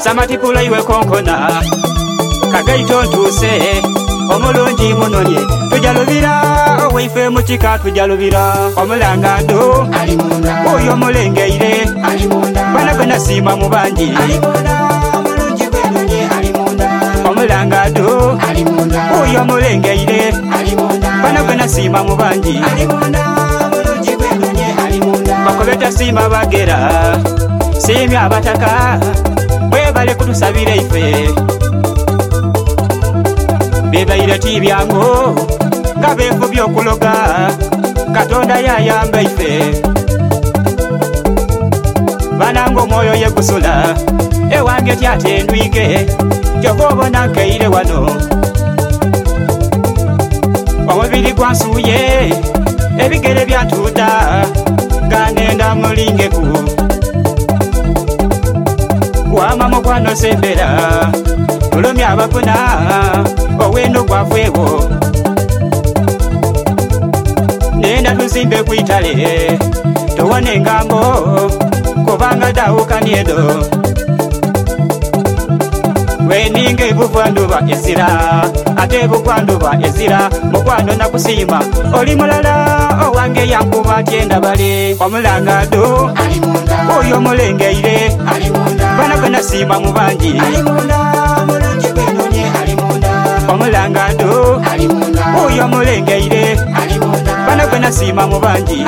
Samatipula iwe konkona Kagaito ntuse Omulungi munonye Tujalubira Oweife muchika tujalubira Omulangado Oyo mulengeire Bana bana sima mubanji Omulangado Oyo mulengeire Bana bana sima mubanji Bakobeta sima bagera Simi abataka Bwebale kutusabire ife Bebaire tibyango Ngabefu byokuloga Katonda yayamba ife Banango moyo yekusula Ewange tyatendwike Jehova nkeire wano Omubiri gwansuye Ebigere byantuda Ganenda mulingeku Wama mukwano sembera Tulomya abafuna Owendo gwafwewo Nenda tuzimbe kuitale Tuwane ngambo Kubanga dawuka niedo Weninge bufwanduba ezira Ate bufwanduba ezira Mukwano na kusima Oli mulala Owange yankuba tienda bale Omulangado Oyo mulengeire Bana bana sima mubanji Omulangado Oyo mulengeire Bana bana sima mubanji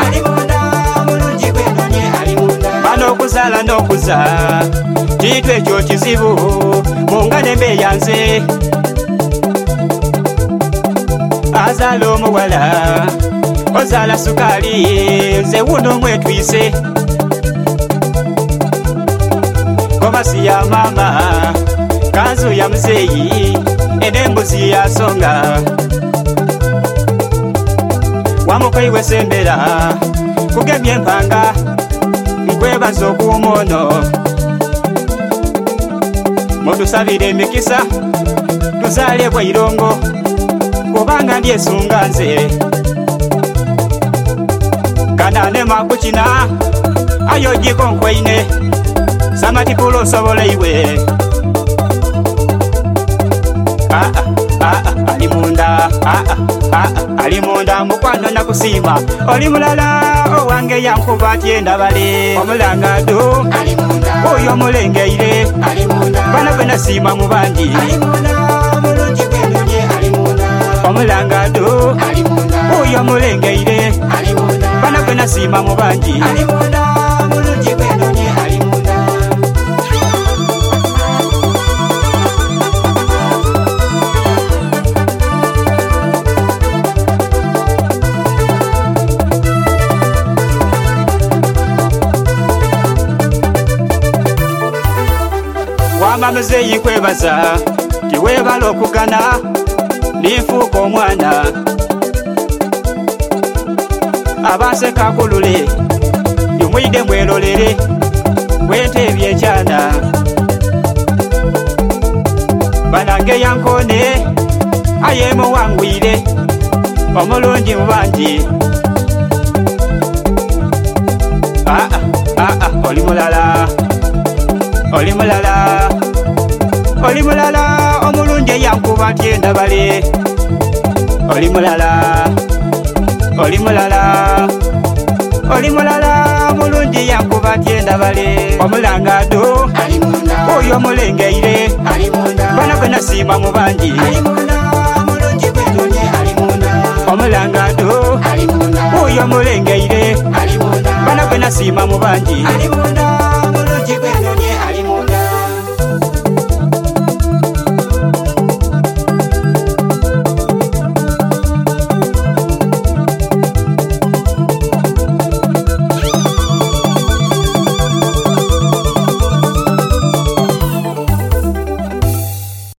Bano kuzala nokuza Kitu ekyo kizibu Mungane mbeyanze Azala omuwala Ozala sukali Nze wuno mwetwise Komasi ya mama Kanzu ya mzeyi Enembuzi ya songa Wamukaiwe sembera Kugemye mpanga Nkwebaza okuumono Mutusabire emikisa Tuzale bwairongo Kubanga ndyesunga nze Kanane makukina Ayo jikonkwaine Samatipulo sobola iwe Alimunda Alimunda mukwano na kusima Oli mulala Owange yankuba tienda bale Omulangado Oyo mulengeire Bana bana sima mubanji Omulangado Oyo mulengeire Bana bana sima mubanji Wama muzeyi kwebaza Tiwebala okugana Ninfuuka omwana Abanse kakulule Yumwide mwelolere Wente ebyekyana Banange yankone Ayemu wangwire Omulungi mubanji Oli mulala Oli mulala Oli mulala Omulungi yankuba tienda bale Oli mulala Oli mulala Oli mulala Omulungi yankuba tienda bale Omulangado Oyo mulengeire Bana bana sima mubanji Omulangado Oyo mulengeire Bana bana sima mubanji